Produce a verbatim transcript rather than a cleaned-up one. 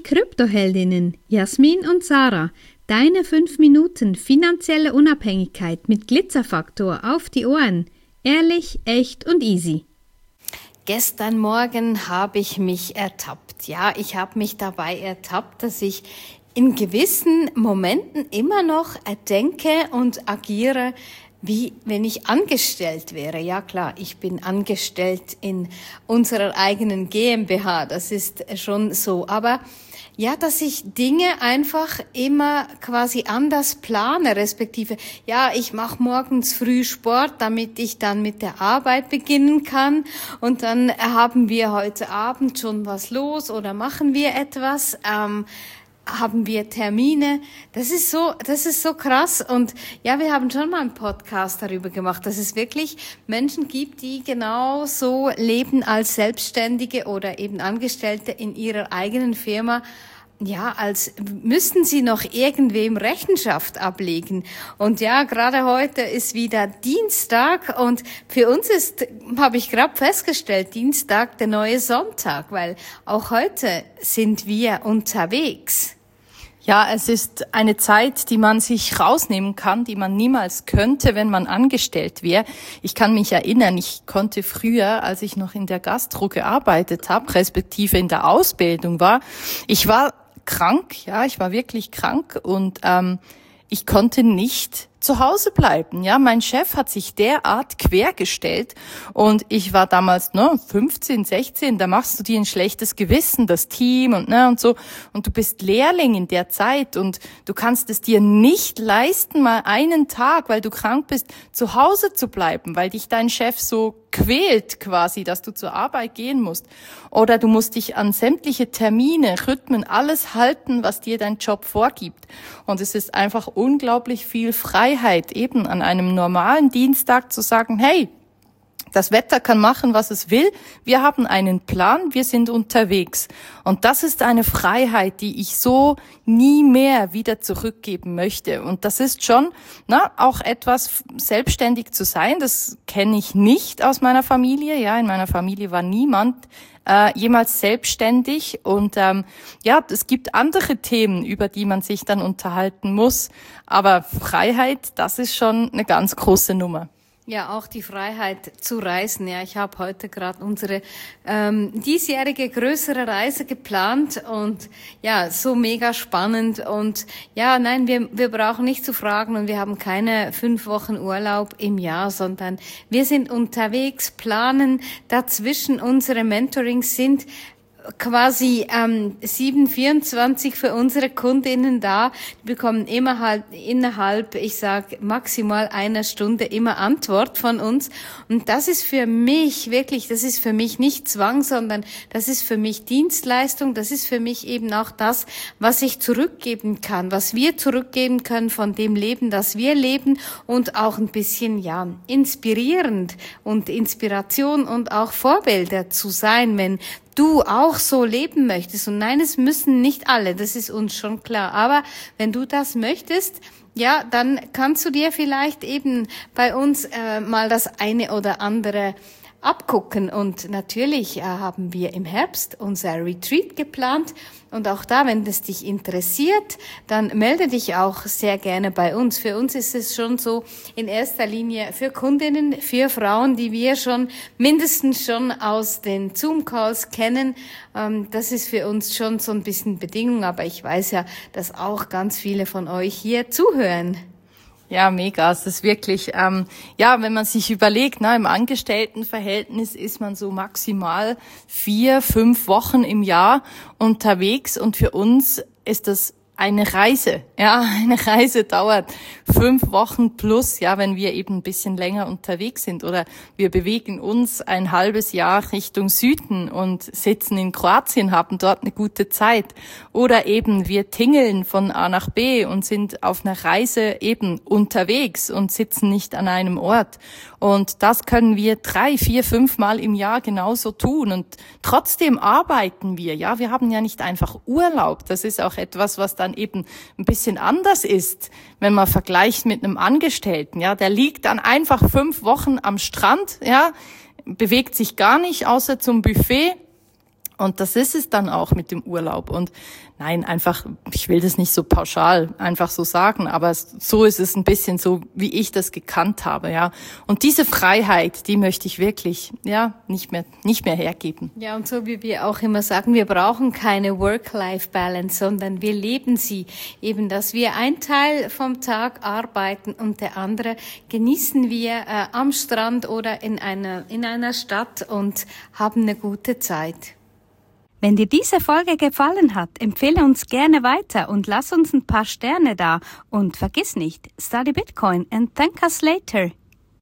Kryptoheldinnen Jasmin und Sarah. Deine fünf Minuten finanzielle Unabhängigkeit mit Glitzerfaktor auf die Ohren. Ehrlich, echt und easy. Gestern Morgen habe ich mich ertappt. Ja, ich habe mich dabei ertappt, dass ich in gewissen Momenten immer noch denke und agiere, wie wenn ich angestellt wäre. Ja klar, ich bin angestellt in unserer eigenen GmbH, das ist schon so. Aber ja, dass ich Dinge einfach immer quasi anders plane, respektive, ja, ich mache morgens früh Sport, damit ich dann mit der Arbeit beginnen kann und dann haben wir heute Abend schon was los oder machen wir etwas, ähm, haben wir Termine. Das ist so, das ist so krass. Und ja, wir haben schon mal einen Podcast darüber gemacht, dass es wirklich Menschen gibt, die genau so leben als Selbstständige oder eben Angestellte in ihrer eigenen Firma. Ja, als müssten sie noch irgendwem Rechenschaft ablegen. Und ja, gerade heute ist wieder Dienstag und für uns ist, habe ich gerade festgestellt, Dienstag der neue Sonntag, weil auch heute sind wir unterwegs. Ja, es ist eine Zeit, die man sich rausnehmen kann, die man niemals könnte, wenn man angestellt wäre. Ich kann mich erinnern, ich konnte früher, als ich noch in der Gastro gearbeitet habe, respektive in der Ausbildung war, ich war krank, ja, ich war wirklich krank und ähm, ich konnte nicht zu Hause bleiben. Ja, mein Chef hat sich derart quergestellt und ich war damals ne, fünfzehn, sechzehn, da machst du dir ein schlechtes Gewissen, das Team und ne und so und du bist Lehrling in der Zeit und du kannst es dir nicht leisten, mal einen Tag, weil du krank bist, zu Hause zu bleiben, weil dich dein Chef so quält quasi, dass du zur Arbeit gehen musst. Oder du musst dich an sämtliche Termine, Rhythmen, alles halten, was dir dein Job vorgibt. Und es ist einfach unglaublich viel Freiheit, eben an einem normalen Dienstag zu sagen, hey, das Wetter kann machen, was es will. Wir haben einen Plan, wir sind unterwegs. Und das ist eine Freiheit, die ich so nie mehr wieder zurückgeben möchte. Und das ist schon na, auch etwas, selbstständig zu sein. Das kenne ich nicht aus meiner Familie. Ja, in meiner Familie war niemand äh, jemals selbstständig. Und ähm, ja, es gibt andere Themen, über die man sich dann unterhalten muss. Aber Freiheit, das ist schon eine ganz große Nummer. Ja, auch die Freiheit zu reisen. Ja, ich habe heute gerade unsere ähm, diesjährige größere Reise geplant und ja, so mega spannend. Und ja, nein, wir wir brauchen nicht zu fragen und wir haben keine fünf Wochen Urlaub im Jahr, sondern wir sind unterwegs, planen dazwischen. Unsere Mentorings sind quasi ähm, sieben vierundzwanzig für unsere Kundinnen da. Die bekommen immer halt innerhalb, ich sag maximal einer Stunde immer Antwort von uns. Und das ist für mich wirklich, das ist für mich nicht Zwang, sondern das ist für mich Dienstleistung. Das ist für mich eben auch das, was ich zurückgeben kann, was wir zurückgeben können von dem Leben, das wir leben und auch ein bisschen, ja, inspirierend und Inspiration und auch Vorbilder zu sein, wenn du auch so leben möchtest. Und nein, es müssen nicht alle, das ist uns schon klar. Aber wenn du das möchtest, ja, dann kannst du dir vielleicht eben bei uns äh, mal das eine oder andere abgucken. Und natürlich äh, haben wir im Herbst unser Retreat geplant. Und auch da, wenn das dich interessiert, dann melde dich auch sehr gerne bei uns. Für uns ist es schon so in erster Linie für Kundinnen, für Frauen, die wir schon mindestens schon aus den Zoom-Calls kennen. Ähm, das ist für uns schon so ein bisschen Bedingung. Aber ich weiß ja, dass auch ganz viele von euch hier zuhören. Ja, mega. Es ist wirklich, ähm, ja, wenn man sich überlegt, na, im Angestelltenverhältnis ist man so maximal vier, fünf Wochen im Jahr unterwegs und für uns ist das eine Reise, ja, eine Reise dauert fünf Wochen plus, ja, wenn wir eben ein bisschen länger unterwegs sind oder wir bewegen uns ein halbes Jahr Richtung Süden und sitzen in Kroatien, haben dort eine gute Zeit oder eben wir tingeln von A nach B und sind auf einer Reise eben unterwegs und sitzen nicht an einem Ort und das können wir drei, vier, fünf Mal im Jahr genauso tun und trotzdem arbeiten wir, ja, wir haben ja nicht einfach Urlaub, das ist auch etwas, was dann eben ein bisschen anders ist, wenn man vergleicht mit einem Angestellten, ja, der liegt dann einfach fünf Wochen am Strand, ja, bewegt sich gar nicht, außer zum Buffet Und das ist es dann auch mit dem Urlaub. Und nein, einfach, ich will das nicht so pauschal einfach so sagen, aber so ist es ein bisschen so, wie ich das gekannt habe, ja. Und diese Freiheit, die möchte ich wirklich, ja, nicht mehr, nicht mehr hergeben. Ja, und so wie wir auch immer sagen, wir brauchen keine Work-Life-Balance, sondern wir leben sie. Eben, dass wir einen Teil vom Tag arbeiten und der andere genießen wir äh, am Strand oder in einer, in einer Stadt und haben eine gute Zeit. Wenn dir diese Folge gefallen hat, empfehle uns gerne weiter und lass uns ein paar Sterne da. Und vergiss nicht, study Bitcoin and thank us later.